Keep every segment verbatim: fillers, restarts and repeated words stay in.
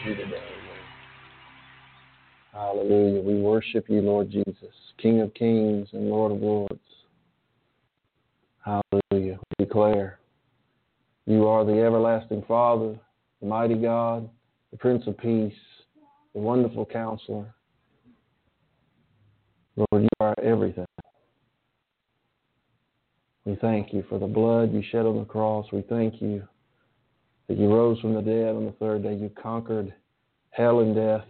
you today, Lord. Hallelujah. We worship you, Lord Jesus, King of kings and Lord of lords. Hallelujah. We declare you are the everlasting Father, the mighty God, the Prince of Peace, the wonderful Counselor. Lord, you are everything. We thank you for the blood you shed on the cross. We thank you that you rose from the dead on the third day. You conquered hell and death.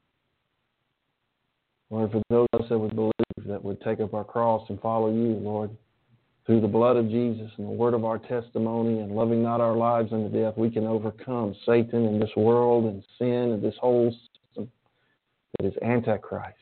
Lord, for those of us that would believe, that would take up our cross and follow you, Lord, through the blood of Jesus and the word of our testimony and loving not our lives unto death, we can overcome Satan and this world and sin and this whole system that is Antichrist.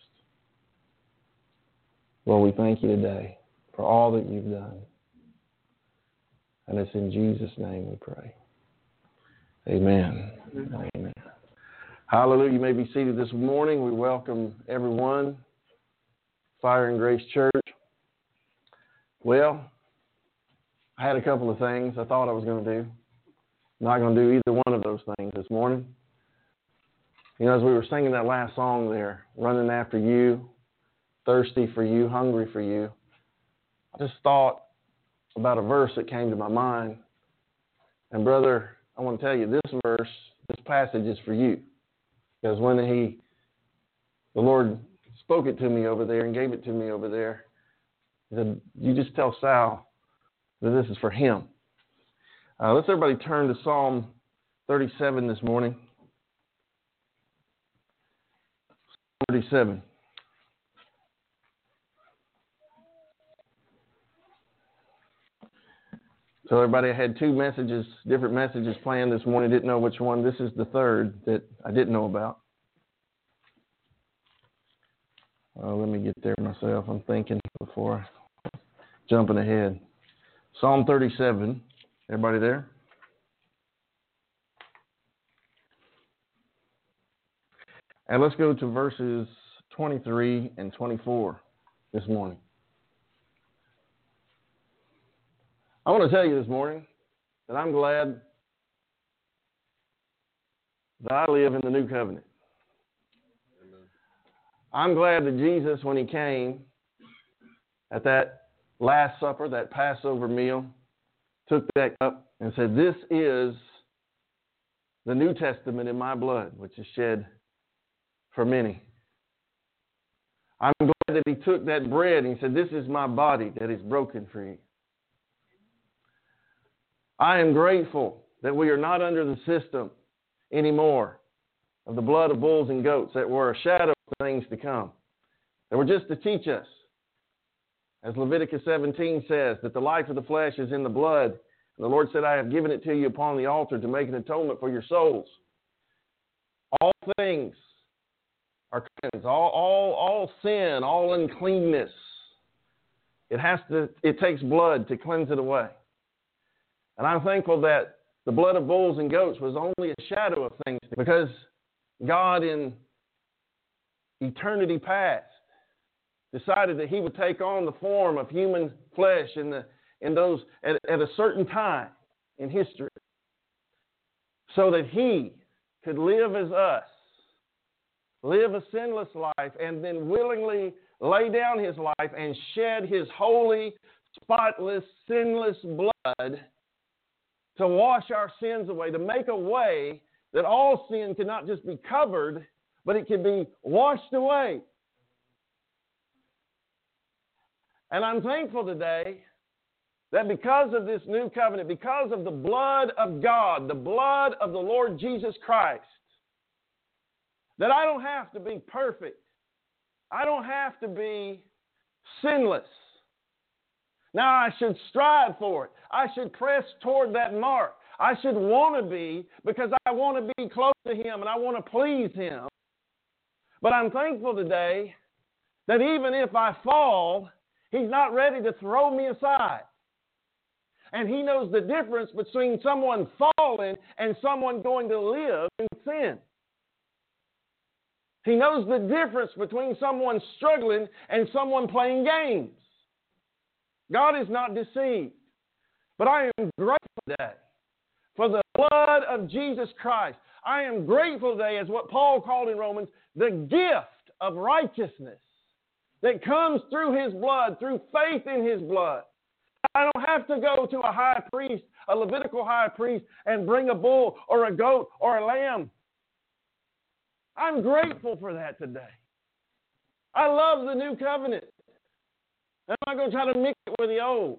Lord, we thank you today for all that you've done. And it's in Jesus' name we pray. Amen. Amen. Amen. Hallelujah. You may be seated this morning. We welcome everyone. Fire and Grace Church. Well, I had a couple of things I thought I was going to do. I'm not going to do either one of those things this morning. You know, as we were singing that last song there, running after you, thirsty for you, hungry for you, I just thought about a verse that came to my mind. And brother, I want to tell you, this verse, this passage is for you. Because when he, the Lord spoke it to me over there and gave it to me over there, he said, you just tell Sal that this is for him. Uh, let's everybody turn to Psalm thirty-seven this morning. thirty-seven. So everybody, I had two messages, different messages planned this morning. Didn't know which one. This is the third that I didn't know about. Uh, let me get there myself. I'm thinking before jumping ahead. Psalm thirty-seven. Everybody there? And let's go to verses twenty-three and twenty-four this morning. I want to tell you this morning that I'm glad that I live in the new covenant. Amen. I'm glad that Jesus, when he came at that Last Supper, that Passover meal, took that cup and said, this is the New Testament in my blood, which is shed for many. I'm glad that he took that bread and he said, this is my body that is broken for you. I am grateful that we are not under the system anymore of the blood of bulls and goats that were a shadow of things to come. They were just to teach us, as Leviticus seventeen says, that the life of the flesh is in the blood. And the Lord said, I have given it to you upon the altar to make an atonement for your souls. All things are cleansed, all, all, all sin, all uncleanness. It has to, it takes blood to cleanse it away. And I'm thankful that the blood of bulls and goats was only a shadow of things, because God in eternity past decided that he would take on the form of human flesh in the in those at, at a certain time in history, so that he could live as us, live a sinless life, and then willingly lay down his life and shed his holy, spotless, sinless blood to wash our sins away, to make a way that all sin can not just be covered, but it can be washed away. And I'm thankful today that because of this new covenant, because of the blood of God, the blood of the Lord Jesus Christ, that I don't have to be perfect. I don't have to be sinless. Now, I should strive for it. I should press toward that mark. I should want to be, because I want to be close to him and I want to please him. But I'm thankful today that even if I fall, he's not ready to throw me aside. And he knows the difference between someone falling and someone going to live in sin. He knows the difference between someone struggling and someone playing games. God is not deceived. But I am grateful today for the blood of Jesus Christ. I am grateful today, as what Paul called in Romans, the gift of righteousness that comes through His blood, through faith in His blood. I don't have to go to a high priest, a Levitical high priest, and bring a bull or a goat or a lamb. I'm grateful for that today. I love the new covenant. I'm not going to try to mix it with the old,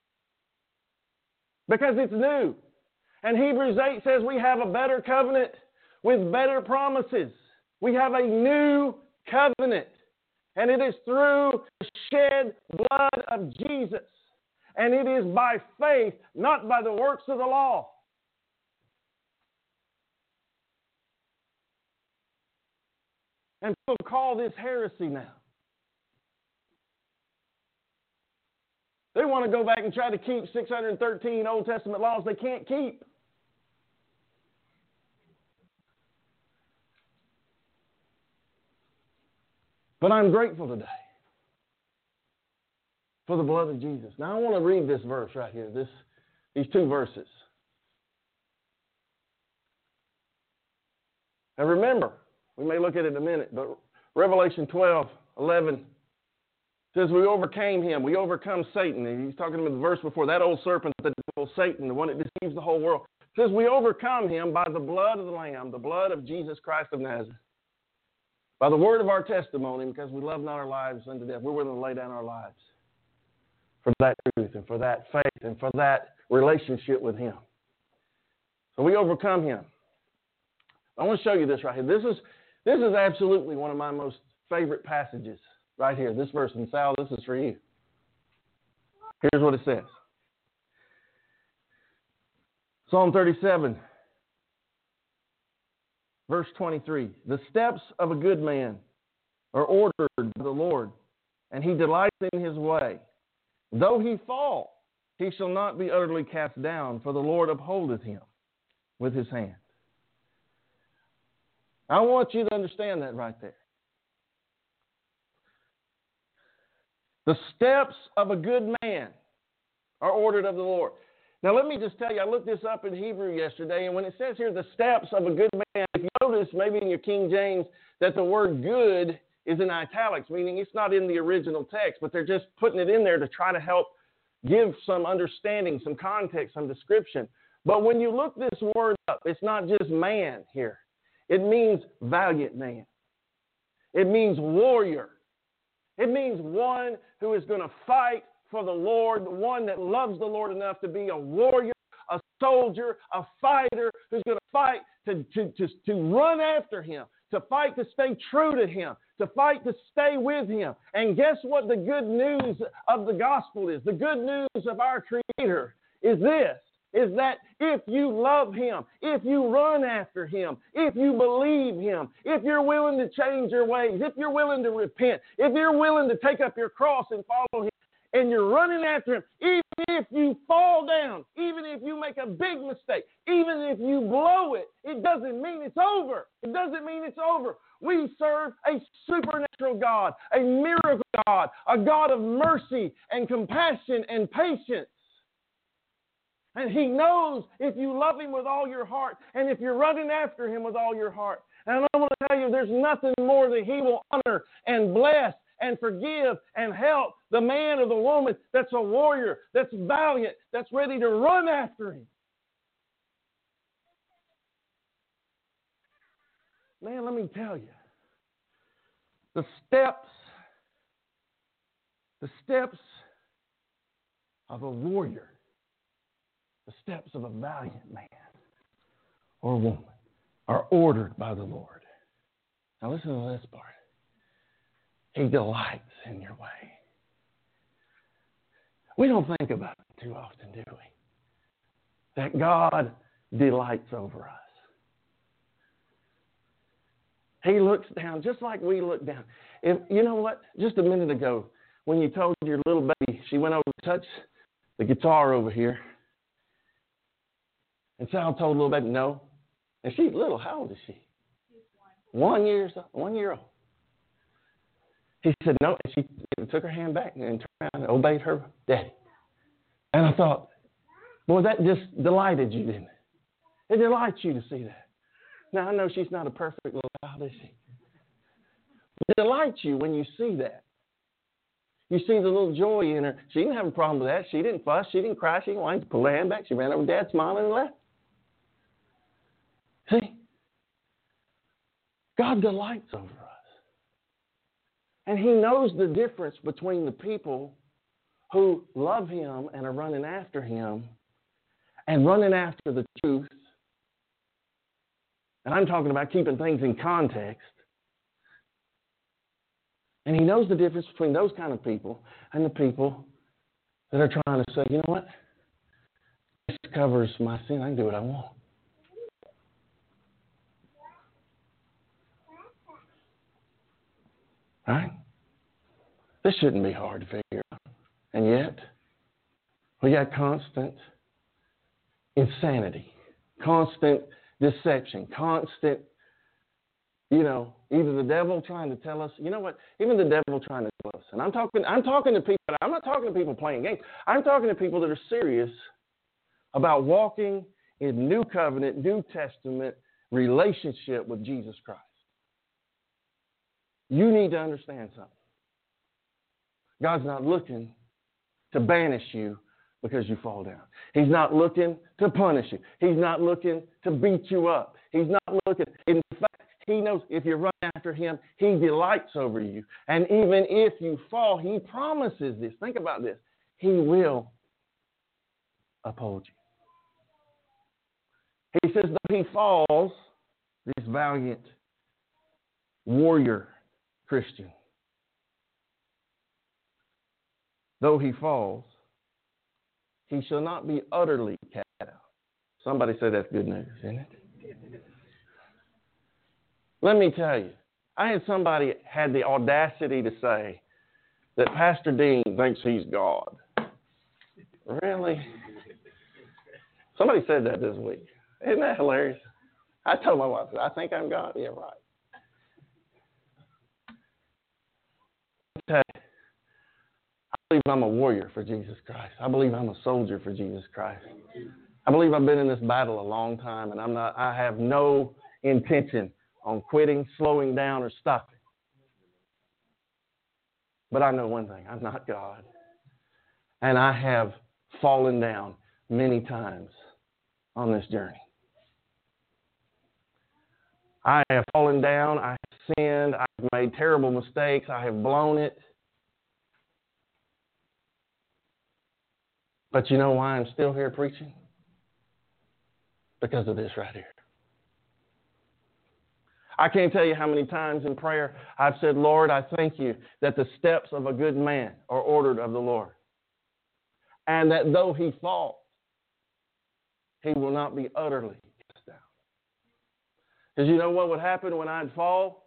because it's new. And Hebrews eight says we have a better covenant with better promises. We have a new covenant, and it is through the shed blood of Jesus. And it is by faith, not by the works of the law. And people call this heresy now. They want to go back and try to keep six hundred thirteen Old Testament laws they can't keep. But I'm grateful today for the blood of Jesus. Now I want to read this verse right here, this, these two verses. And remember, we may look at it in a minute, but Revelation twelve eleven says we overcame him. We overcome Satan. And he's talking about the verse before, that old serpent, the devil, Satan, the one that deceives the whole world. It says we overcome him by the blood of the Lamb, the blood of Jesus Christ of Nazareth. By the word of our testimony, because we love not our lives unto death. We're willing to lay down our lives for that truth and for that faith and for that relationship with him. So we overcome him. I want to show you this right here. This is, this is absolutely one of my most favorite passages right here. This verse. And Sal, this is for you. Here's what it says. Psalm thirty-seven, verse twenty-three. The steps of a good man are ordered by the Lord, and he delights in his way. Though he fall, he shall not be utterly cast down, for the Lord upholdeth him with his hand. I want you to understand that right there. The steps of a good man are ordered of the Lord. Now, let me just tell you, I looked this up in Hebrew yesterday, and when it says here, the steps of a good man, if you notice maybe in your King James that the word good is in italics, meaning it's not in the original text, but they're just putting it in there to try to help give some understanding, some context, some description. But when you look this word up, it's not just man here. It means valiant man. It means warrior. It means one who is going to fight for the Lord, one that loves the Lord enough to be a warrior, a soldier, a fighter who's going to fight to, to, to, to run after him, to fight to stay true to him, to fight to stay with him. And guess what the good news of the gospel is? The good news of our Creator is this, is that if you love him, if you run after him, if you believe him, if you're willing to change your ways, if you're willing to repent, if you're willing to take up your cross and follow him, and you're running after him, even if you fall down, even if you make a big mistake, even if you blow it, it doesn't mean it's over. It doesn't mean it's over. We serve a supernatural God, a miracle God, a God of mercy and compassion and patience. And he knows if you love him with all your heart and if you're running after him with all your heart. And I want to tell you, there's nothing more that he will honor and bless and forgive and help the man or the woman that's a warrior, that's valiant, that's ready to run after him. Man, let me tell you, the steps, the steps of a warrior, the steps of a valiant man or woman are ordered by the Lord. Now listen to this part. He delights in your way. We don't think about it too often, do we? That God delights over us. He looks down just like we look down. If, you know what? Just a minute ago, when you told your little baby, she went over to touch the guitar over here. And Sal told the little baby, no. And she's little. How old is she? She's one. One year, one year old. He said no, and she took her hand back and turned around and obeyed her daddy. And I thought, boy, that just delighted you, didn't it? It delights you to see that. Now, I know she's not a perfect little child, is she? It delights you when you see that. You see the little joy in her. She didn't have a problem with that. She didn't fuss. She didn't cry. She didn't whine. She pulled her hand back. She ran over to Dad, smiling and left. See? God delights over us. And He knows the difference between the people who love Him and are running after Him and running after the truth. And I'm talking about keeping things in context. And He knows the difference between those kind of people and the people that are trying to say, you know what? This covers my sin. I can do what I want. Right? This shouldn't be hard to figure out. And yet, we got constant insanity, constant deception, constant, you know, either the devil trying to tell us, you know what, even the devil trying to tell us. And I'm talking, I'm talking to people, I'm not talking to people playing games. I'm talking to people that are serious about walking in new covenant, New Testament relationship with Jesus Christ. You need to understand something. God's not looking to banish you because you fall down. He's not looking to punish you. He's not looking to beat you up. He's not looking. In fact, He knows if you run after Him, He delights over you. And even if you fall, He promises this. Think about this. He will uphold you. He says that he falls, this valiant warrior Christian, though he falls, he shall not be utterly cast out. Somebody said that's good news, isn't it? Let me tell you, I had somebody had the audacity to say that Pastor Dean thinks he's God. Really? Somebody said that this week. Isn't that hilarious? I told my wife, I think I'm God. Yeah, right. Okay. I believe I'm a warrior for Jesus Christ. I believe I'm a soldier for Jesus Christ. I believe I've been in this battle a long time, and I'm not. I have no intention on quitting, slowing down, or stopping. But I know one thing. I'm not God. And I have fallen down many times on this journey. I have fallen down. I have sinned. I've made terrible mistakes. I have blown it. But you know why I'm still here preaching? Because of this right here. I can't tell you how many times in prayer I've said, Lord, I thank you that the steps of a good man are ordered of the Lord. And that though he falls, he will not be utterly cast down. Because you know what would happen when I'd fall?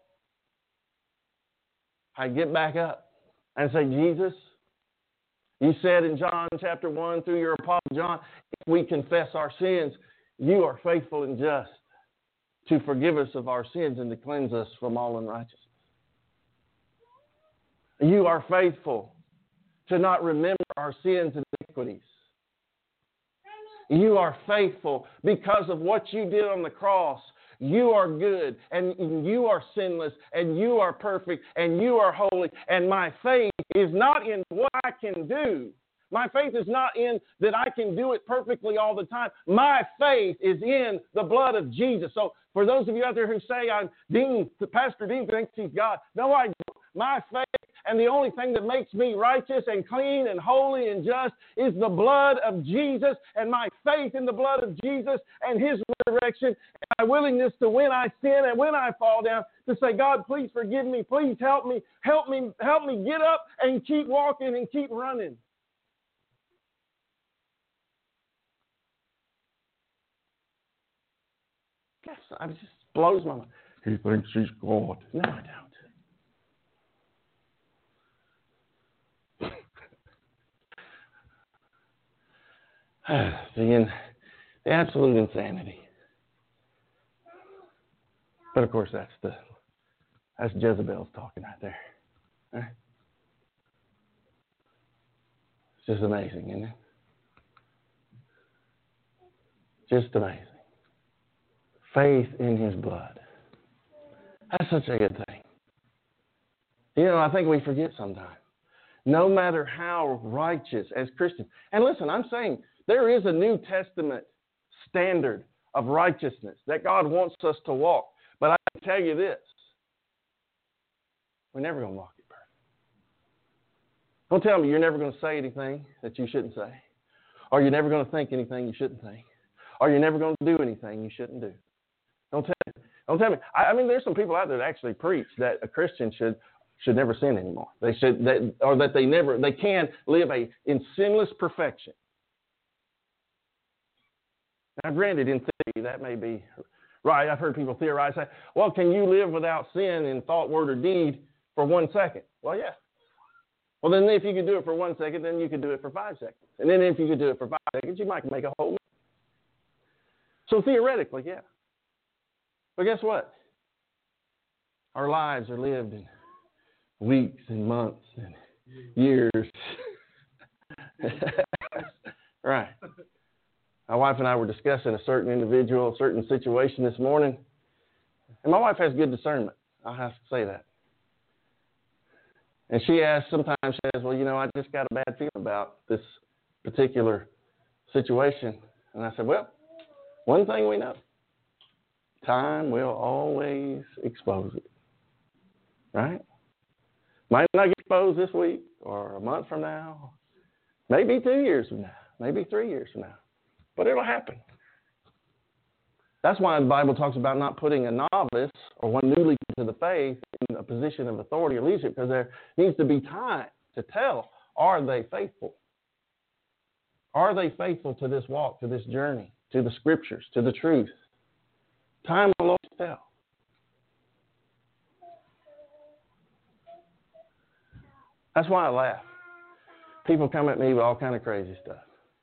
I'd get back up and say, Jesus, you said in John chapter one through your apostle John, if we confess our sins, you are faithful and just to forgive us of our sins and to cleanse us from all unrighteousness. You are faithful to not remember our sins and iniquities. You are faithful because of what you did on the cross. You are good, and you are sinless, and you are perfect, and you are holy. And my faith is not in what I can do. My faith is not in that I can do it perfectly all the time. My faith is in the blood of Jesus. So for those of you out there who say, I'm Dean, Pastor Dean thinks he's God. No, I don't. My faith and the only thing that makes me righteous and clean and holy and just is the blood of Jesus, and my faith in the blood of Jesus and his resurrection, and my willingness to, when I sin and when I fall down, to say, God, please forgive me. Please help me. Help me. Help me get up and keep walking and keep running. Yes, it just blows my mind. He thinks he's God. No, I don't. the, the absolute insanity. But of course, that's the that's Jezebel's talking right there. Right? It's just amazing, isn't it? Just amazing. Faith in His blood. That's such a good thing. You know, I think we forget sometimes. No matter how righteous as Christians. And listen, I'm saying there is a New Testament standard of righteousness that God wants us to walk. But I can tell you this. We're never going to walk it perfect. Don't tell me you're never going to say anything that you shouldn't say. Or you're never going to think anything you shouldn't think. Or you're never going to do anything you shouldn't do. Don't tell me. Don't tell me. I, I mean, there's some people out there that actually preach that a Christian should should never sin anymore. They should, that, or that they never, they can live a in sinless perfection. Now, granted, in theory, that may be right. I've heard people theorize that. Well, can you live without sin in thought, word, or deed for one second? Well, yeah. Well, then if you could do it for one second, then you could do it for five seconds. And then if you could do it for five seconds, you might make a whole. So theoretically, yeah. But guess what? Our lives are lived in weeks and months and years. Right. My wife and I were discussing a certain individual, a certain situation this morning. And my wife has good discernment. I have to say that. And she asks, sometimes she says, well, you know, I just got a bad feeling about this particular situation. And I said, well, one thing we know, time will always expose it. Right? Might not get exposed this week or a month from now, maybe two years from now, maybe three years from now. But it'll happen. That's why the Bible talks about not putting a novice or one newly to the faith in a position of authority or leadership, because there needs to be time to tell, are they faithful? Are they faithful to this walk, to this journey, to the scriptures, to the truth? Time will always tell. That's why I laugh. People come at me with all kind of crazy stuff.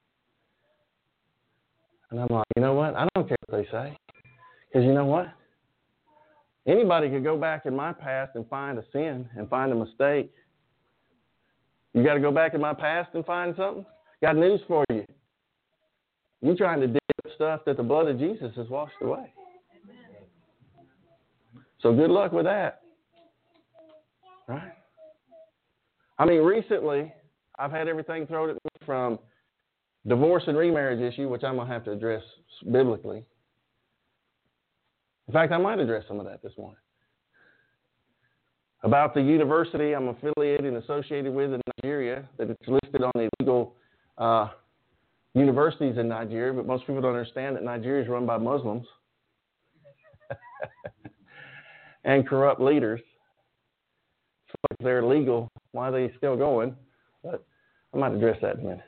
And I'm like, you know what? I don't care what they say. Because you know what? Anybody could go back in my past and find a sin and find a mistake. You got to go back in my past and find something? Got news for you. You're trying to dig up stuff that the blood of Jesus has washed away. So good luck with that. Right? I mean, recently, I've had everything thrown at me from divorce and remarriage issue, which I'm going to have to address biblically. In fact, I might address some of that this morning. About the university I'm affiliated and associated with in Nigeria, that it's listed on the illegal uh, universities in Nigeria, but most people don't understand that Nigeria is run by Muslims and corrupt leaders. So if they're illegal, why are they still going? But I might address that in a minute.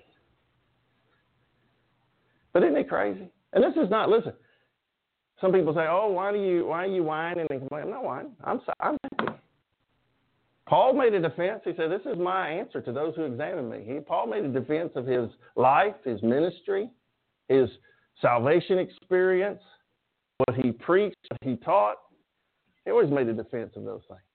But isn't it crazy? And this is not, listen, some people say, oh, why do you, why are you whining and complaining? I'm not whining. I'm, I'm happy. Paul made a defense. He said, this is my answer to those who examine me. He, Paul made a defense of his life, his ministry, his salvation experience, what he preached, what he taught. He always made a defense of those things.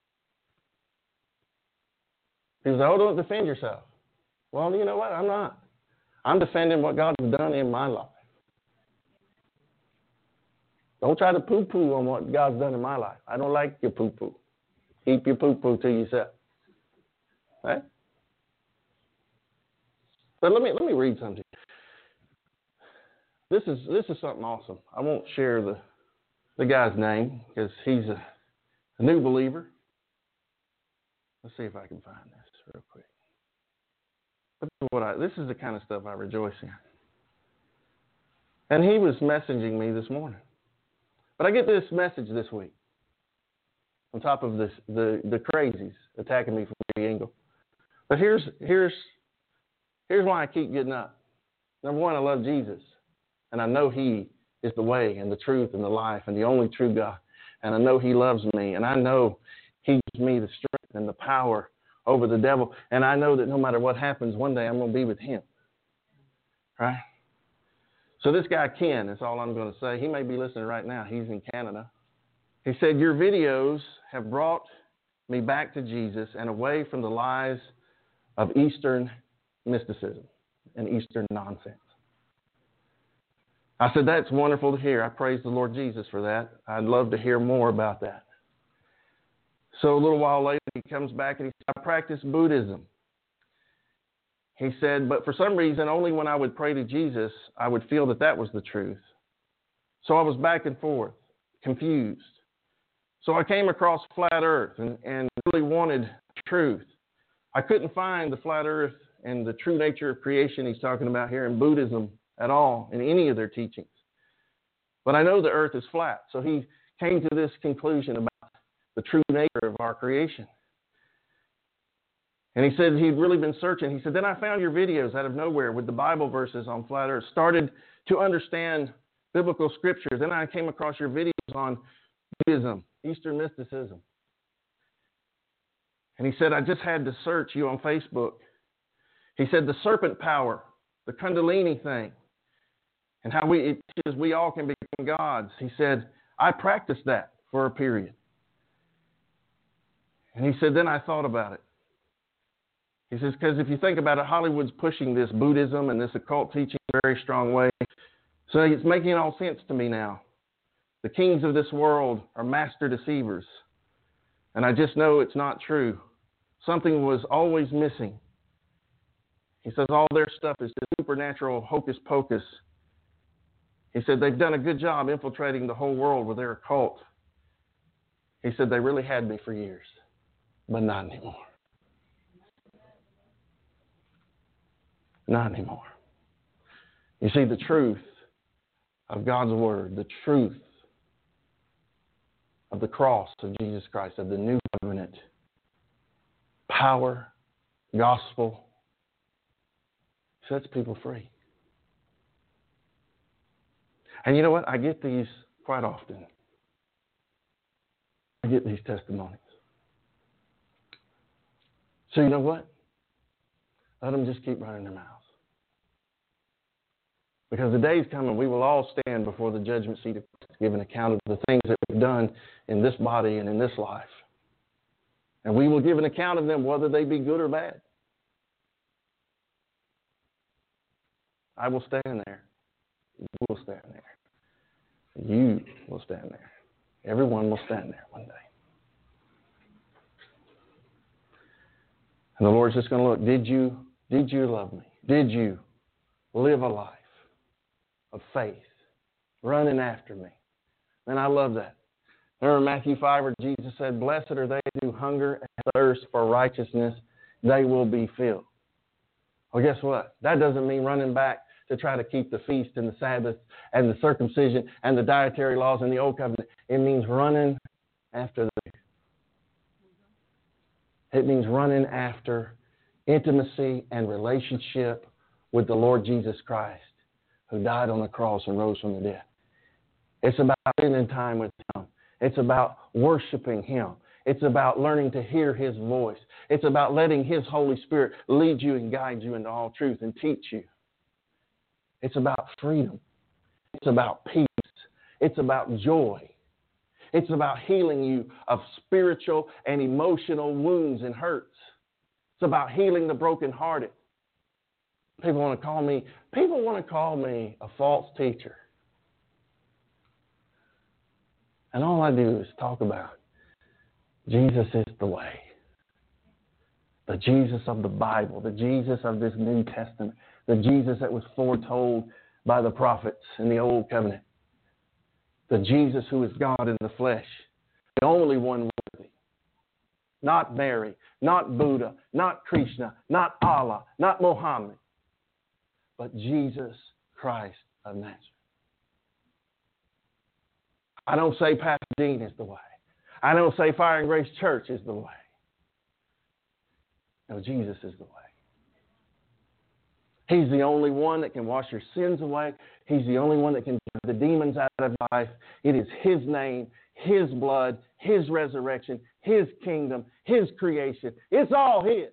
He was like, oh, don't defend yourself. Well, you know what? I'm not. I'm defending what God has done in my life. Don't try to poo-poo on what God's done in my life. I don't like your poo-poo. Keep your poo-poo to yourself. Right? But let me let me read something. This is this is something awesome. I won't share the the guy's name because he's a, a new believer. Let's see if I can find this real quick. But this is, what I, this is the kind of stuff I rejoice in. And he was messaging me this morning. But I get this message this week. On top of this, the, the crazies attacking me from every angle. But here's here's here's why I keep getting up. Number one, I love Jesus. And I know he is the way and the truth and the life and the only true God. And I know he loves me. And I know he gives me the strength and the power over the devil. And I know that no matter what happens, one day I'm going to be with him. Right? So this guy, Ken, that's all I'm going to say. He may be listening right now. He's in Canada. He said, your videos have brought me back to Jesus and away from the lies of Eastern mysticism and Eastern nonsense. I said, that's wonderful to hear. I praise the Lord Jesus for that. I'd love to hear more about that. So a little while later, he comes back and he said, I practice Buddhism. He said, but for some reason, only when I would pray to Jesus, I would feel that that was the truth. So I was back and forth, confused. So I came across flat earth and, and really wanted truth. I couldn't find the flat earth and the true nature of creation he's talking about here in Buddhism at all, in any of their teachings. But I know the earth is flat. So he came to this conclusion about the true nature of our creation. And he said he'd really been searching. He said, then I found your videos out of nowhere with the Bible verses on flat earth, started to understand biblical scripture. Then I came across your videos on Buddhism, Eastern mysticism. And he said, I just had to search you on Facebook. He said, the serpent power, the Kundalini thing, and how we, it teaches we all can become gods. He said, I practiced that for a period. And he said, then I thought about it. He says, because if you think about it, Hollywood's pushing this Buddhism and this occult teaching in a very strong way. So it's making all sense to me now. The kings of this world are master deceivers. And I just know it's not true. Something was always missing. He says all their stuff is just supernatural hocus pocus. He said they've done a good job infiltrating the whole world with their occult. He said they really had me for years, but not anymore. Not anymore. You see, the truth of God's word, the truth of the cross of Jesus Christ, of the new covenant, power, gospel, sets people free. And you know what? I get these quite often. I get these testimonies. So you know what? Let them just keep running their mouths. Because the day is coming, we will all stand before the judgment seat of Christ, give an account of the things that we've done in this body and in this life. And we will give an account of them, whether they be good or bad. I will stand there. You will stand there. You will stand there. Everyone will stand there one day. And the Lord's just going to look, did you, did you love me? Did you live a life of faith, running after me? And I love that. Remember Matthew five where Jesus said, blessed are they who hunger and thirst for righteousness, they will be filled. Well, guess what? That doesn't mean running back to try to keep the feast and the Sabbath and the circumcision and the dietary laws in the Old Covenant. It means running after the It means running after intimacy and relationship with the Lord Jesus Christ, who died on the cross and rose from the dead. It's about spending time with Him. It's about worshiping Him. It's about learning to hear His voice. It's about letting His Holy Spirit lead you and guide you into all truth and teach you. It's about freedom. It's about peace. It's about joy. It's about healing you of spiritual and emotional wounds and hurts. It's about healing the brokenhearted. People want to call me, people want to call me a false teacher. And all I do is talk about Jesus is the way. The Jesus of the Bible, the Jesus of this New Testament, the Jesus that was foretold by the prophets in the Old Covenant. The Jesus who is God in the flesh, the only one worthy. Not Mary, not Buddha, not Krishna, not Allah, not Muhammad, but Jesus Christ of Nazareth. I don't say Pastor Dean is the way. I don't say Fire and Grace Church is the way. No, Jesus is the way. He's the only one that can wash your sins away. He's the only one that can drive the demons out of life. It is His name, His blood, His resurrection, His kingdom, His creation. It's all His.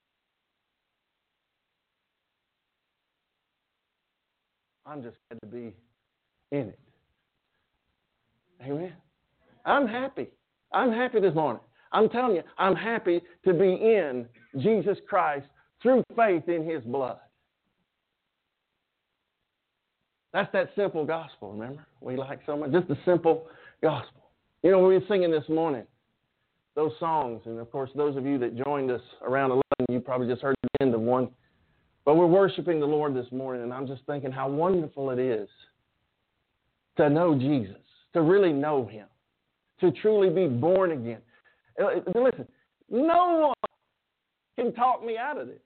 I'm just glad to be in it. Amen. I'm happy. I'm happy this morning. I'm telling you, I'm happy to be in Jesus Christ through faith in His blood. That's that simple gospel, remember? We like so much. Just the simple gospel. You know, we were singing this morning those songs, and of course, those of you that joined us around eleven, you probably just heard the end of one. But we're worshiping the Lord this morning, and I'm just thinking how wonderful it is to know Jesus, to really know Him, to truly be born again. Listen, no one can talk me out of this.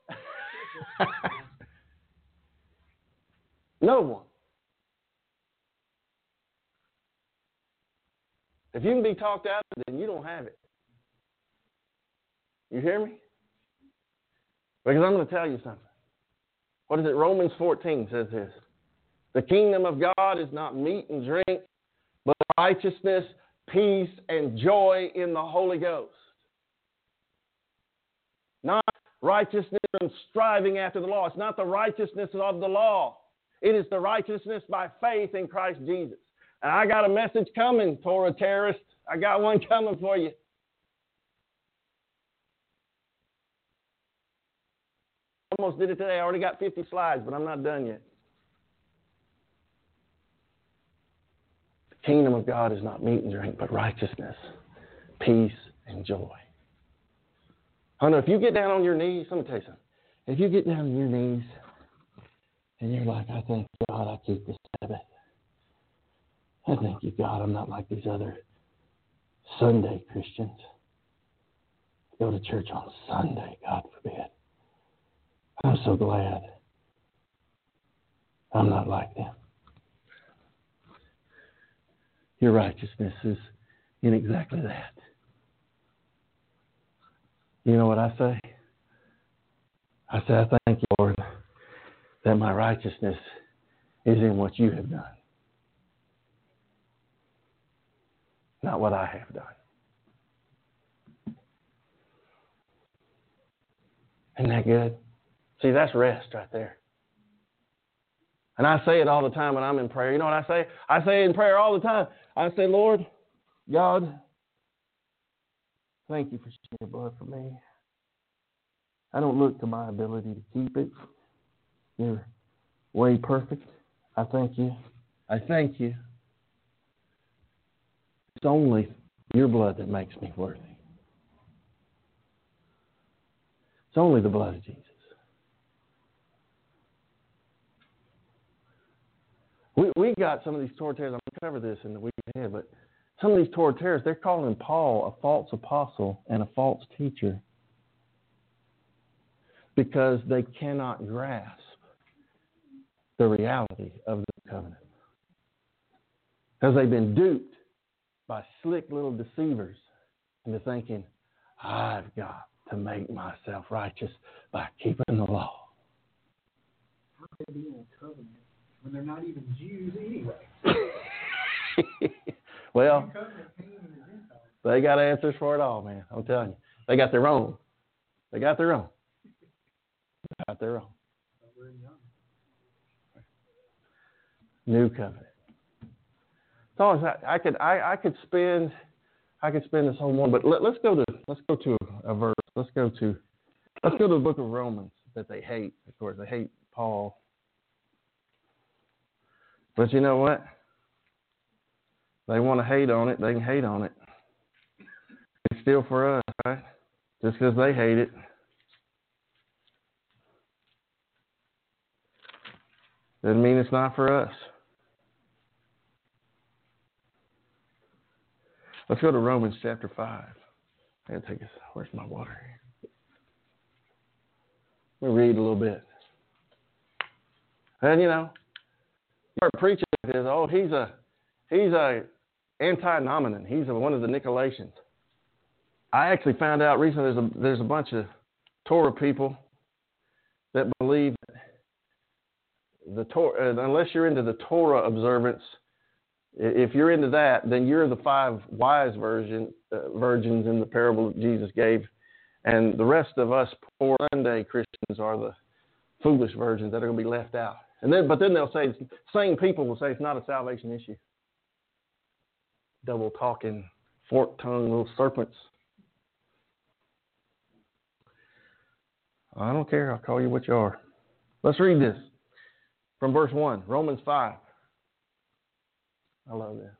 No one. If you can be talked out of it, then you don't have it. You hear me? Because I'm going to tell you something. What is it? Romans fourteen says this. The kingdom of God is not meat and drink, but righteousness, peace, and joy in the Holy Ghost. Not righteousness from striving after the law. It's not the righteousness of the law. It is the righteousness by faith in Christ Jesus. And I got a message coming, Torah terrorists. I got one coming for you. Almost did it today. I already got fifty slides, but I'm not done yet. The kingdom of God is not meat and drink, but righteousness, peace, and joy. Oh no, if you get down on your knees, let me tell you something. If you get down on your knees and you're like, I thank God I keep the Sabbath. I thank you, God, I'm not like these other Sunday Christians. Go to church on Sunday, God forbid. I'm so glad I'm not like them. Your righteousness is in exactly that. You know what I say? I say, I thank you, Lord, that my righteousness is in what you have done, not what I have done. Isn't that good? See, that's rest right there. And I say it all the time when I'm in prayer. You know what I say? I say it in prayer all the time. I say, Lord, God, thank you for shedding your blood for me. I don't look to my ability to keep it. You're way perfect. I thank you. I thank you. It's only your blood that makes me worthy. It's only the blood of Jesus. We we got some of these Torah terrors. I'm going to cover this in the week ahead, but some of these Torah terrors, they're calling Paul a false apostle and a false teacher because they cannot grasp the reality of the covenant. Because they've been duped by slick little deceivers into thinking, I've got to make myself righteous by keeping the law. How can they be in a covenant when they're not even Jews anyway? Well, they got answers for it all, man. I'm telling you. They got their own. They got their own. They got their own. New covenant. So I could I, I could spend I could spend this whole morning, but let, let's go to let's go to a verse. Let's go to let's go to the book of Romans that they hate. Of course, they hate Paul. But you know what? They want to hate on it. They can hate on it. It's still for us, right? Just because they hate it. Doesn't mean it's not for us. Let's go to Romans chapter five. I gotta take this. Where's my water? Let me read a little bit. And you know, start preaching this. Oh, he's a he's a antinomian. He's a, one of the Nicolaitans. I actually found out recently there's a there's a bunch of Torah people that believe that the Torah, unless you're into the Torah observance, if you're into that, then you're the five wise virgin, uh, virgins in the parable that Jesus gave, and the rest of us poor Sunday Christians are the foolish virgins that are going to be left out. And then, but then they'll say, same people will say it's not a salvation issue. Double talking, fork tongued little serpents. I don't care. I'll call you what you are. Let's read this. from verse one, Romans five. I love this.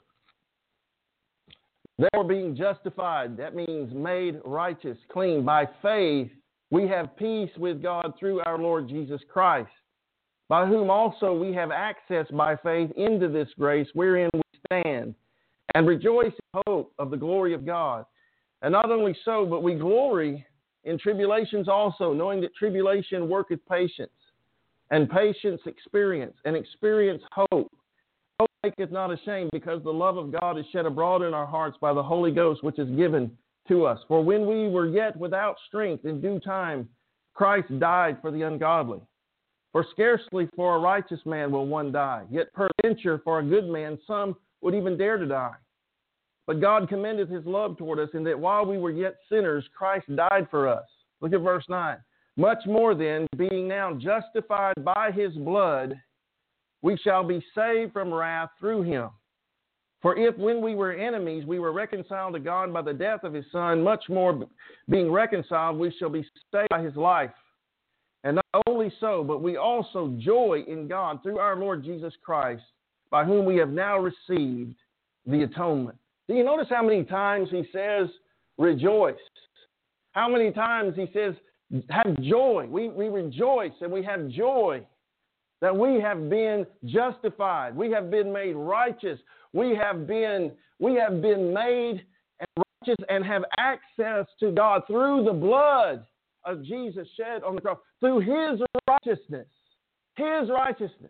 Therefore, being justified, that means made righteous, clean. By faith, we have peace with God through our Lord Jesus Christ, by whom also we have access by faith into this grace wherein we stand, and rejoice in hope of the glory of God. And not only so, but we glory in tribulations also, knowing that tribulation worketh patience, and patience experience, and experience hope. Hope maketh not ashamed, because the love of God is shed abroad in our hearts by the Holy Ghost, which is given to us. For when we were yet without strength, in due time Christ died for the ungodly. For scarcely for a righteous man will one die, yet peradventure for a good man some would even dare to die. But God commendeth his love toward us, in that while we were yet sinners, Christ died for us. Look at verse nine. Much more then, being now justified by his blood, we shall be saved from wrath through him. For if when we were enemies, we were reconciled to God by the death of his Son, much more being reconciled, we shall be saved by his life. And not only so, but we also joy in God through our Lord Jesus Christ, by whom we have now received the atonement. Do you notice how many times he says, rejoice? How many times he says, have joy? We, we rejoice and we have joy that we have been justified. We have been made righteous. We have been, we have been made righteous and have access to God through the blood of Jesus shed on the cross, through his righteousness. His righteousness.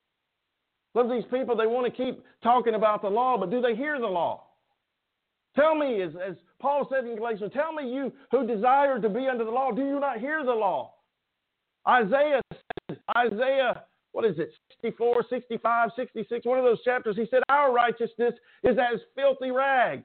Look at these people, they want to keep talking about the law, but do they hear the law? Tell me, as, as Paul said in Galatians, tell me, you who desire to be under the law, do you not hear the law? Isaiah said, Isaiah, what is it, sixty-four, sixty-five, sixty-six, one of those chapters, he said, our righteousness is as filthy rags.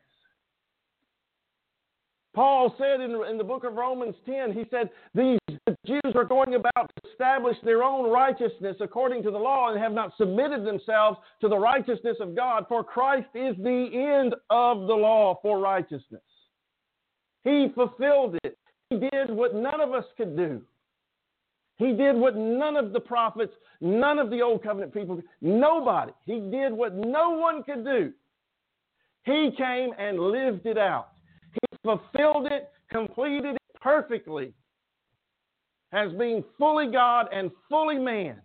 Paul said in, in the book of Romans ten, he said, these Jews are going about to establish their own righteousness according to the law and have not submitted themselves to the righteousness of God, for Christ is the end of the law for righteousness. He fulfilled it. He did what none of us could do. He did what none of the prophets, none of the old covenant people, nobody. He did what no one could do. He came and lived it out. He fulfilled it, completed it perfectly, as being fully God and fully man.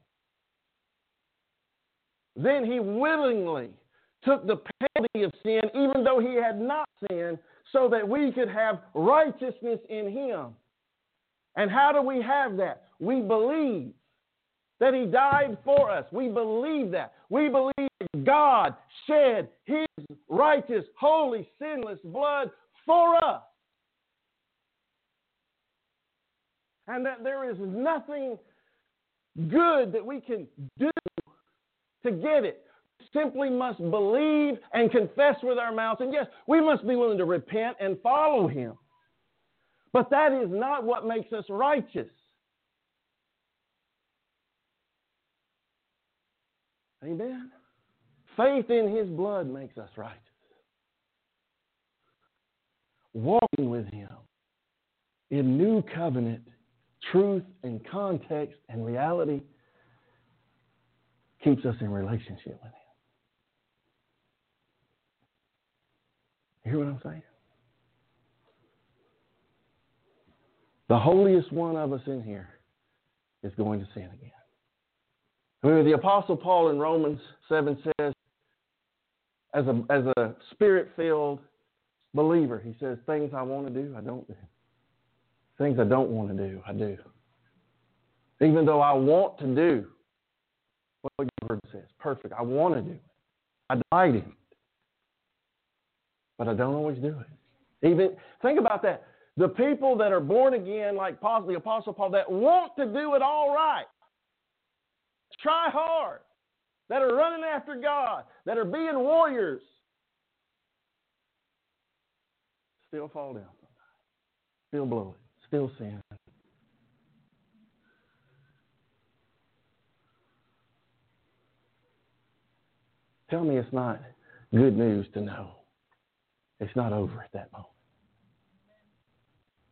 Then he willingly took the penalty of sin, even though he had not sinned, so that we could have righteousness in him. And how do we have that? We believe that he died for us. We believe that. We believe that God shed his righteous, holy, sinless blood for us. And that there is nothing good that we can do to get it. We simply must believe and confess with our mouths. And yes, we must be willing to repent and follow him. But that is not what makes us righteous. Amen? Faith in his blood makes us righteous. Walking with him in new covenant truth and context and reality keeps us in relationship with him. You hear what I'm saying? The holiest one of us in here is going to sin again. Remember, the Apostle Paul in Romans seven says, as a, as a spirit-filled believer, he says, things I want to do, I don't do. Things I don't want to do, I do. Even though I want to do what your word says, perfect, I want to do it. I delight in it. But I don't always do it. Even think about that. The people that are born again, like the Apostle Paul, that want to do it all right, try hard, that are running after God, that are being warriors, still fall down sometimes, still blow it, still sin. Tell me it's not good news to know it's not over at that moment.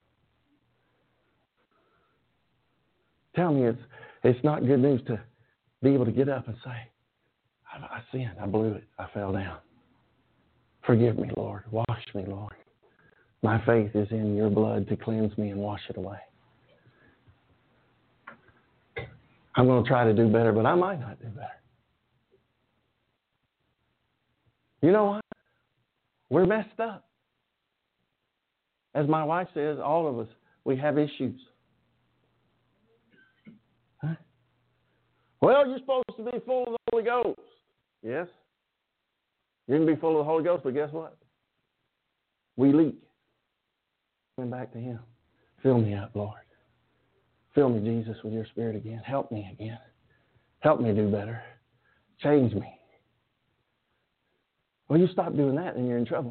Tell me it's it's not good news to be able to get up and say, I, I sinned, I blew it, I fell down. Forgive me, Lord. Wash me, Lord. My faith is in your blood to cleanse me and wash it away. I'm going to try to do better, but I might not do better. You know what? We're messed up. As my wife says, all of us, we have issues. Huh? Well, you're supposed to be full of the Holy Ghost. Yes. You can be full of the Holy Ghost, but guess what? We leak. Coming back to Him. Fill me up, Lord. Fill me, Jesus, with your Spirit again. Help me again. Help me do better. Change me. Well, you stop doing that and you're in trouble.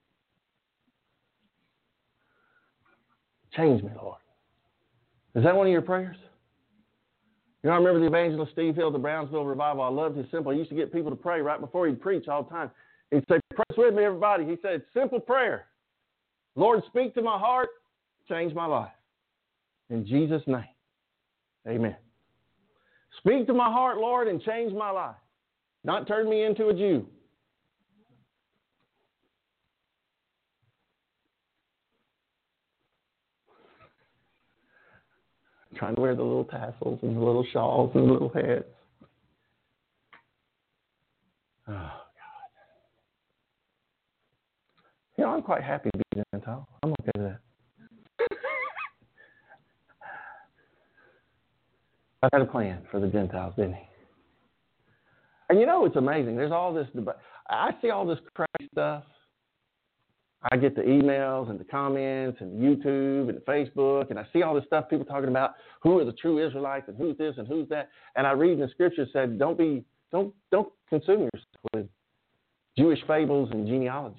Change me, Lord. Is that one of your prayers? You know, I remember the evangelist Steve Hill, the Brownsville Revival. I loved his simple. He used to get people to pray right before he'd preach all the time. He'd say, pray with me, everybody. He said, simple prayer. Lord, speak to my heart, change my life. In Jesus' name, amen. Speak to my heart, Lord, and change my life. Not turn me into a Jew. Trying to wear the little tassels and the little shawls and the little hats. Oh, God. You know, I'm quite happy to be a Gentile. I'm okay with that. I had a plan for the Gentiles, didn't he? And you know, it's amazing. There's all this debate. I see all this crazy stuff. I get the emails and the comments and YouTube and Facebook, and I see all this stuff, people talking about who are the true Israelites and who's this and who's that. And I read in the scripture said, don't be, don't, don't consume yourself with Jewish fables and genealogies.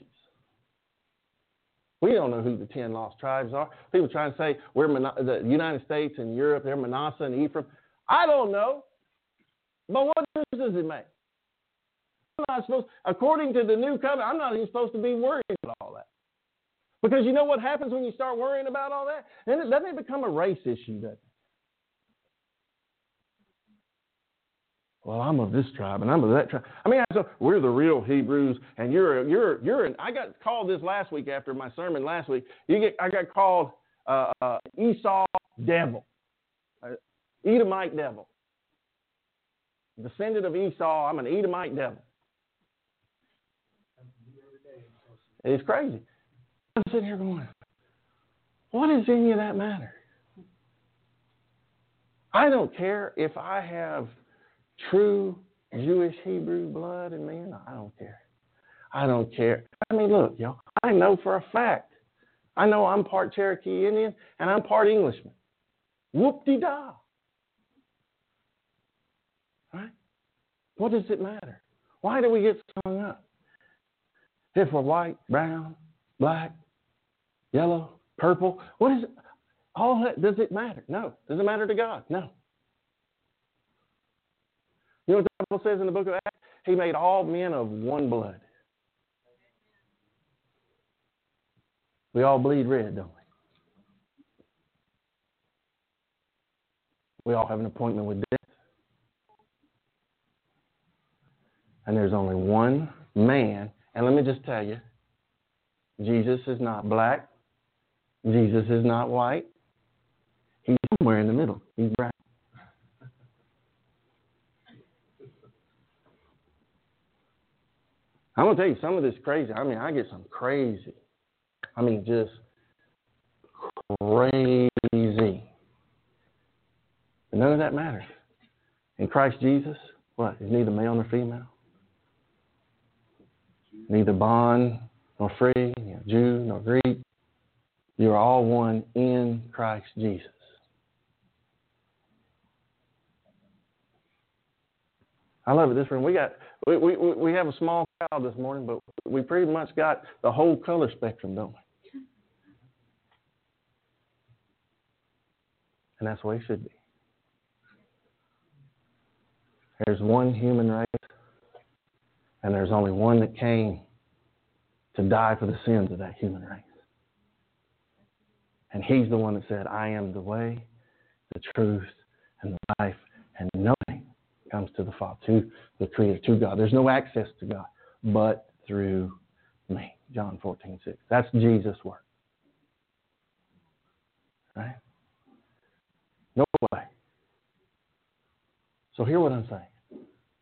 We don't know who the ten lost tribes are. People try and say we're Mana- the United States and Europe, they're Manasseh and Ephraim. I don't know. But what difference does it make? I'm not supposed, according to the new covenant, I'm not even supposed to be worried about all that. Because you know what happens when you start worrying about all that? Then it doesn't it become a race issue, doesn't it? Well, I'm of this tribe and I'm of that tribe. I mean, so we're the real Hebrews, and you're you're you're. An, I got called this last week after my sermon last week. You get I got called uh, uh, Esau devil, uh, Edomite devil, descendant of Esau. I'm an Edomite devil. It's crazy. I'm sitting here going, what does any of that matter? I don't care if I have true Jewish Hebrew blood in me. No, I don't care. I don't care. I mean, look, y'all, I know for a fact. I know I'm part Cherokee Indian and I'm part Englishman. Whoop-de-da. Right? What does it matter? Why do we get hung up? If we're white, brown, black, yellow, purple, what is it? All that, does it matter? No. Does it matter to God? No. You know what the Bible says in the book of Acts? He made all men of one blood. We all bleed red, don't we? We all have an appointment with death. And there's only one man. And let me just tell you, Jesus is not black. Jesus is not white. He's somewhere in the middle. He's brown. I'm going to tell you, some of this crazy. I mean, I get some crazy. I mean, just crazy. But none of that matters. In Christ Jesus, what? Is neither male nor female. Neither bond nor free, neither Jew nor Greek. You are all one in Christ Jesus. I love it. This room, we got we, we we have a small crowd this morning, but we pretty much got the whole color spectrum, don't we? And that's the way it should be. There's one human race, and there's only one that came to die for the sins of that human race. And he's the one that said, I am the way, the truth, and the life, and nobody comes to the Father, to the Creator, to God. There's no access to God but through me. John fourteen six. That's Jesus' work. Right? No way. So hear what I'm saying.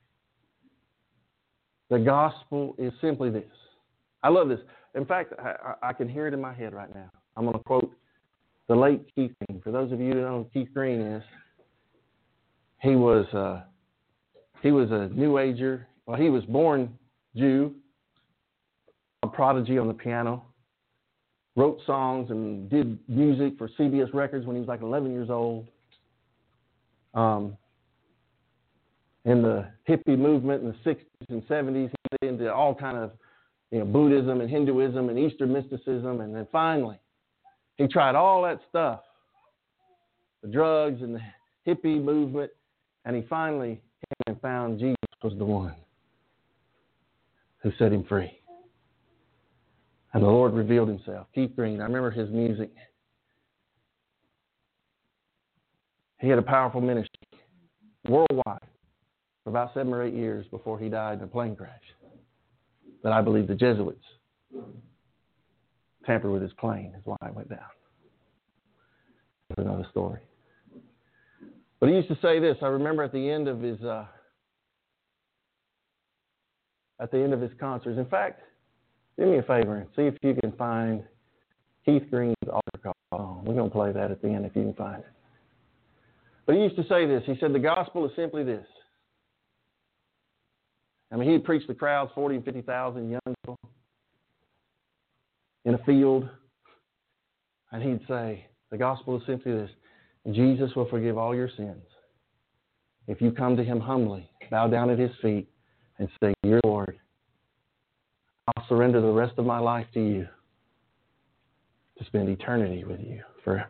The gospel is simply this. I love this. In fact, I, I can hear it in my head right now. I'm going to quote the late Keith Green. For those of you who don't know who Keith Green is, he was uh, he was a New Ager. Well, he was born Jew, a prodigy on the piano, wrote songs and did music for C B S Records when he was like eleven years old. Um, in the hippie movement in the sixties and seventies, he went into all kind of you know, Buddhism and Hinduism and Eastern mysticism, and then finally, he tried all that stuff, the drugs and the hippie movement, and he finally came and found Jesus was the one who set him free. And the Lord revealed himself. Keith Green, I remember his music. He had a powerful ministry worldwide for about seven or eight years before he died in a plane crash. That I believe the Jesuits tampered with his plane is why it went down. That's another story. But he used to say this. I remember at the end of his uh, at the end of his concerts. In fact, do me a favor and see if you can find Keith Green's altar call. We're going to play that at the end if you can find it. But he used to say this. He said, the gospel is simply this. I mean, he'd preach to crowds, forty and fifty thousand young people in a field. And he'd say, the gospel is simply this. Jesus will forgive all your sins. If you come to him humbly, bow down at his feet, and say, dear Lord, I'll surrender the rest of my life to you to spend eternity with you forever.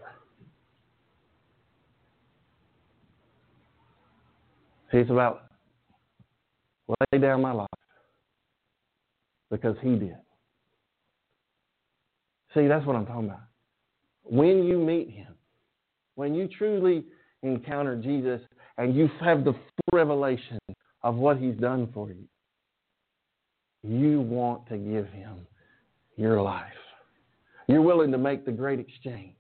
See, it's about lay down my life because he did. See, that's what I'm talking about. When you meet him, when you truly encounter Jesus and you have the full revelation of what he's done for you, you want to give him your life. You're willing to make the great exchange.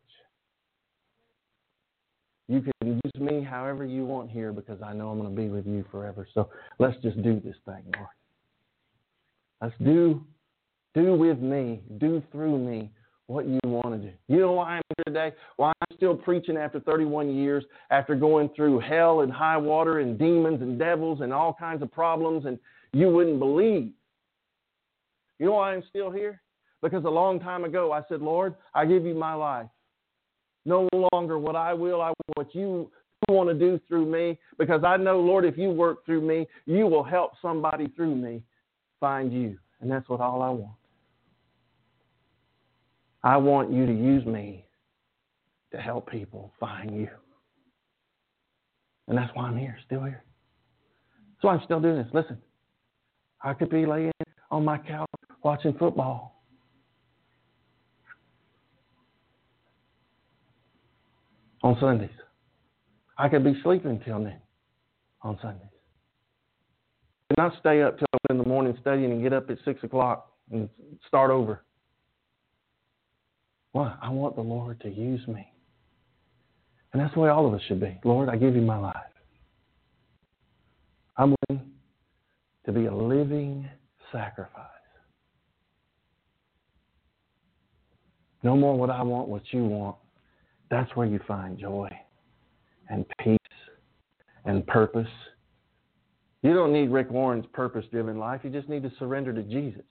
You can use me however you want here because I know I'm going to be with you forever. So let's just do this thing, Lord. Let's do, do with me, do through me what you want to do. You know why I'm here today? Why I'm still preaching after thirty-one years, after going through hell and high water and demons and devils and all kinds of problems, and you wouldn't believe. You know why I'm still here? Because a long time ago I said, Lord, I give you my life. No longer what I will, I will what you want to do through me, because I know, Lord, if you work through me, you will help somebody through me find you. And that's what all I want. I want you to use me to help people find you. And that's why I'm here, still here. That's why I'm still doing this. Listen, I could be laying on my couch watching football. On Sundays. I could be sleeping till then on Sundays. I could not stay up till in the morning studying and get up at six o'clock and start over. Why? I want the Lord to use me. And that's the way all of us should be. Lord, I give you my life. I'm willing to be a living sacrifice. No more what I want, what you want. That's where you find joy and peace and purpose. You don't need Rick Warren's purpose-driven life. You just need to surrender to Jesus.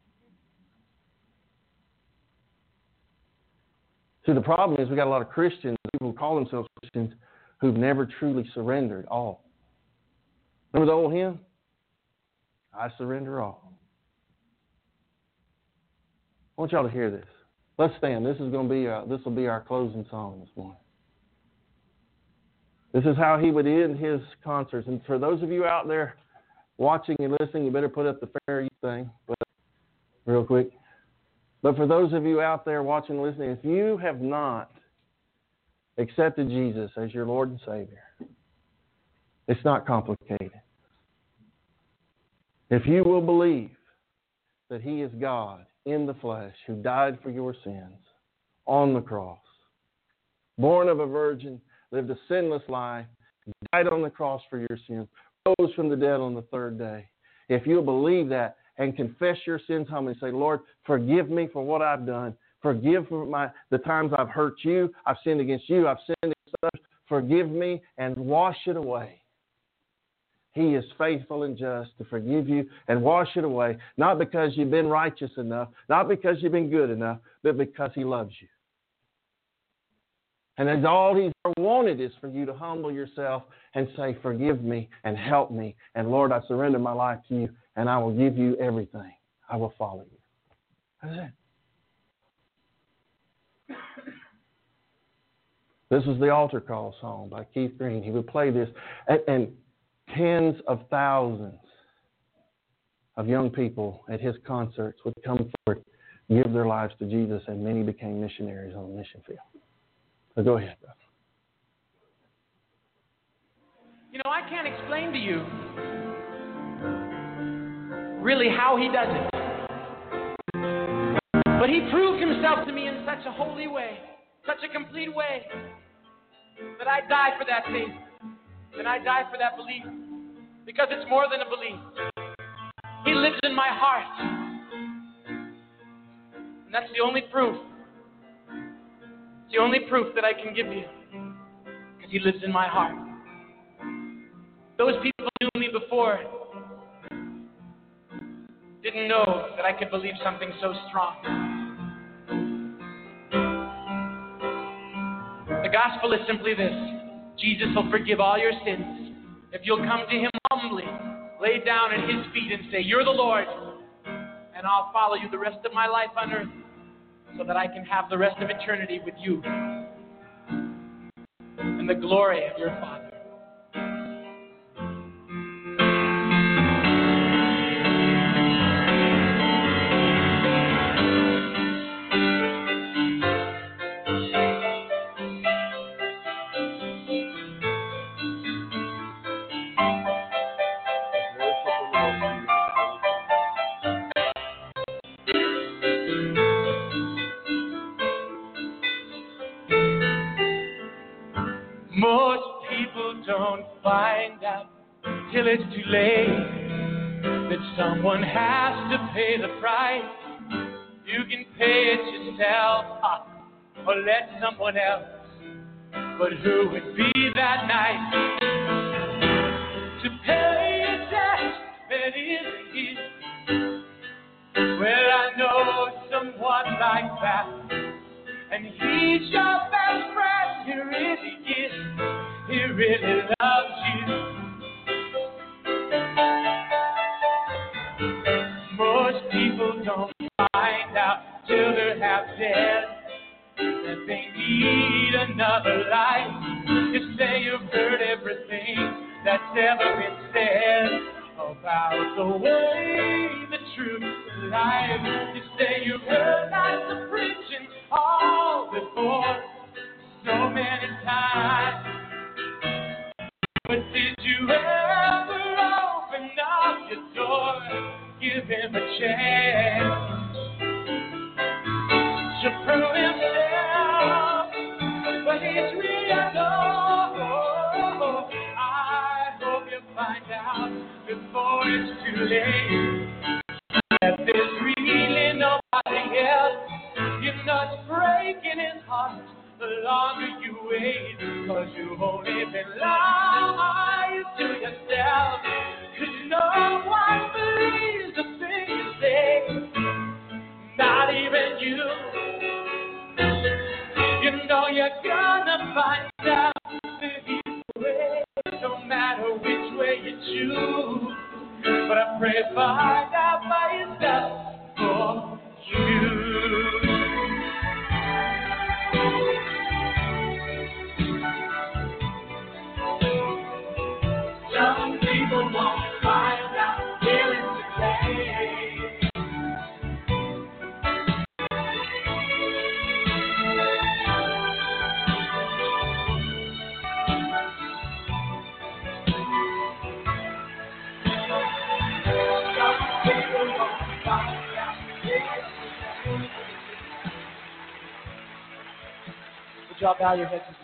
See, the problem is we got a lot of Christians, people who call themselves Christians, who've never truly surrendered all. Remember the old hymn? I surrender all. I want y'all to hear this. Let's stand. This is going to be our, this will be our closing song this morning. This is how he would end his concerts. And for those of you out there watching and listening, you better put up the fair use thing, but real quick. But for those of you out there watching and listening, if you have not accepted Jesus as your Lord and Savior, It's not complicated. If you will believe that He is God in the flesh who died for your sins on the cross, born of a virgin, lived a sinless life, died on the cross for your sins, rose from the dead on the third day. If you'll believe that and confess your sins humbly and say, Lord, forgive me for what I've done. Forgive for my the times I've hurt you. I've sinned against you. I've sinned against others. Forgive me and wash it away. He is faithful and just to forgive you and wash it away, not because you've been righteous enough, not because you've been good enough, but because He loves you. And that's all He's wanted is for you to humble yourself and say, forgive me and help me. And Lord, I surrender my life to you and I will give you everything. I will follow you. That's it. This was the altar call song by Keith Green. He would play this, and, and tens of thousands of young people at his concerts would come forward, give their lives to Jesus, and many became missionaries on the mission field. So go ahead, brother. You know, I can't explain to you really how He does it. But He proved Himself to me in such a holy way, such a complete way, that I die for that faith, that I die for that belief, because it's more than a belief. He lives in my heart. And that's the only proof. It's the only proof that I can give you, because He lives in my heart. Those people who knew me before didn't know that I could believe something so strong. The gospel is simply this: Jesus will forgive all your sins if you'll come to Him humbly, lay down at His feet and say, you're the Lord, and I'll follow you the rest of my life on earth so that I can have the rest of eternity with you in the glory of your Father. Most people don't find out till it's too late that someone has to pay the price. You can pay it yourself or let someone else, but who would be that nice to pay a debt that isn't his? Well, I know someone like that, and he's your best friend. He really is. He really loves you. Most people don't find out till they're half dead that they need another life. You say you've heard everything that's ever been said about the way, the truth, the life. You say you've heard lots of preaching all before, so many times. But did you ever open up your door, give Him a chance to prove Himself? But He's real. I hope you find out before it's too late that there's really nobody else. You're not breaking His heart the longer you wait, cause you've only been lying to yourself. Cause no one believes the thing you say, not even you. You know you're gonna find out that He's the way, no matter which way you choose. But I pray find out by yourself for you. Some people won't find out till it's too late. Would y'all bow your heads with me?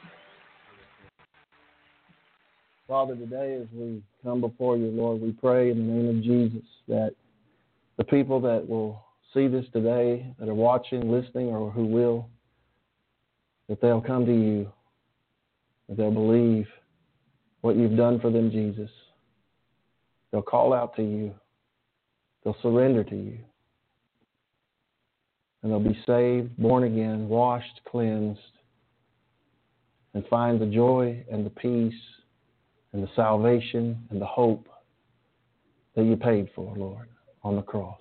Father, today as we come before you, Lord, we pray in the name of Jesus that the people that will see this today, that are watching, listening, or who will, that they'll come to you, that they'll believe what you've done for them, Jesus. They'll call out to you. They'll surrender to you. And they'll be saved, born again, washed, cleansed, and find the joy and the peace and the salvation and the hope that you paid for, Lord, on the cross.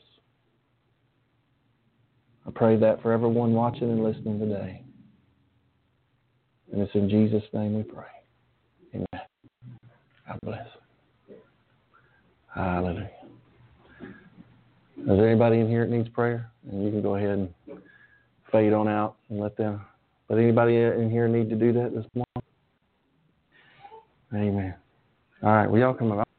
I pray that for everyone watching and listening today. And it's in Jesus' name we pray. Amen. God bless. Hallelujah. Is there anybody in here that needs prayer? And you can go ahead and fade on out and let them. But anybody in here need to do that this morning? Amen. All right, well, y'all come about.